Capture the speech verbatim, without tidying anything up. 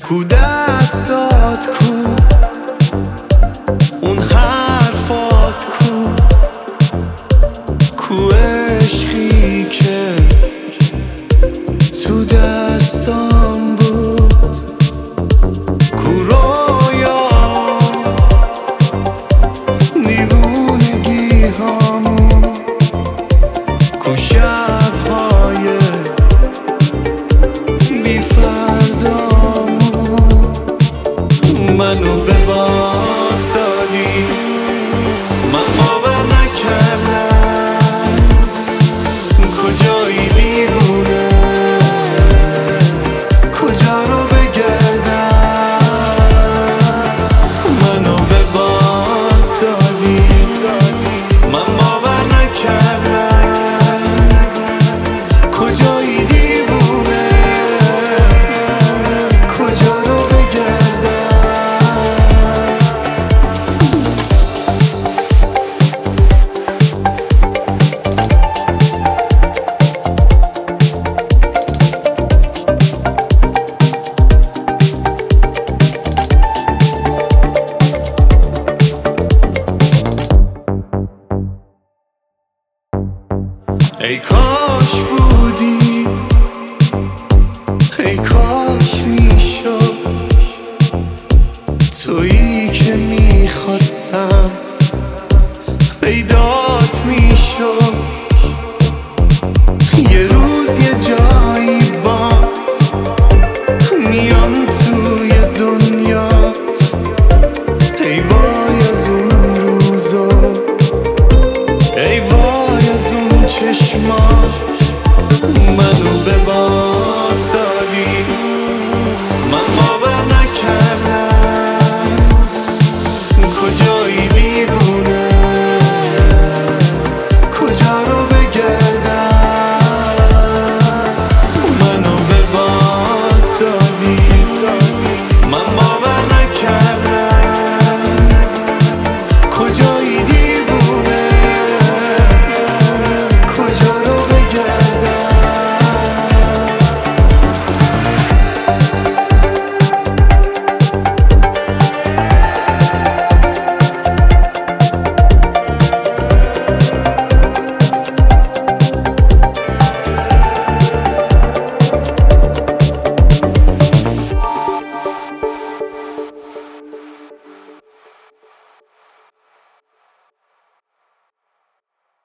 کو دستات کو اون حرفات کو کو عشقی که تو دستام بود کو رویا دیوونگی هامون کو شبهای بی فردامون منو به باد دادی من باور نکردم کجایی دیوونه کجا رو بگردم منو به باد دادی من باور نکردم کجایی دیوونه کجا رو بگردم ای کاش بودی ای کاش میشد تویی که میخواستم پیدات میشد یه روز یه جایی باز میام توی دنیات ای وای از اون روزا ای وای از اون چشمات منو ببار